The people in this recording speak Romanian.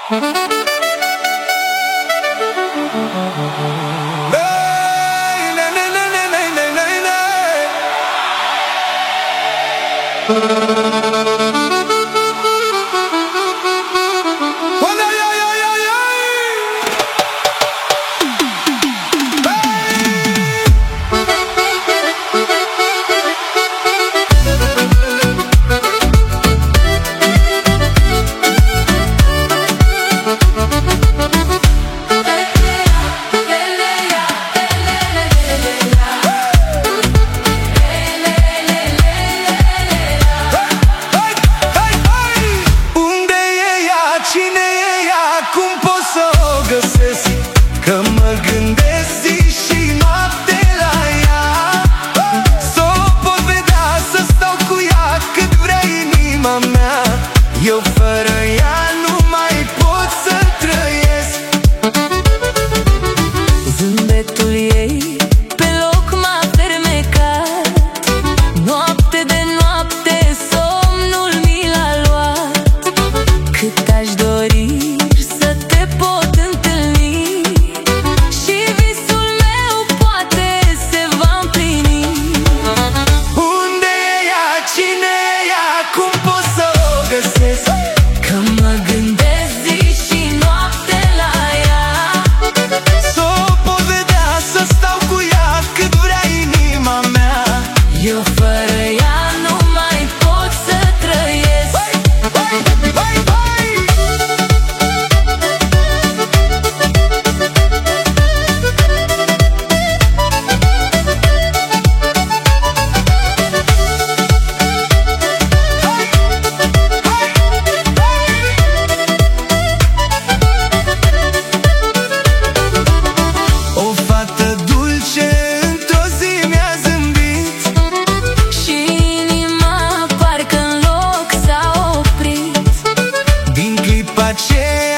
Cine e ea? Cum pot să o găsesc? Că mă gândesc zi și noapte la ea. S-o pot vedea, să stau cu ea cât vrea inima mea. Eu fără ea nu mai pot să trăiesc. Zâmbetul ei pe loc m-a fermecat. Noapte de noapte somnul mi l-a luat. Cât aș dori să te pot întâlni și visul meu poate se va împlini. Unde e ea? Cine e ea? Cum pot să o găsesc? Că mă gândesc zi și noapte la ea. S-o pot vedea, să stau cu ea cât vrea inima mea. Eu fără ea nu mai pot să trăiesc. O fată dulce într-o zi mi-a zâmbit Și inima parcă în loc s-a oprit. din clipa aceea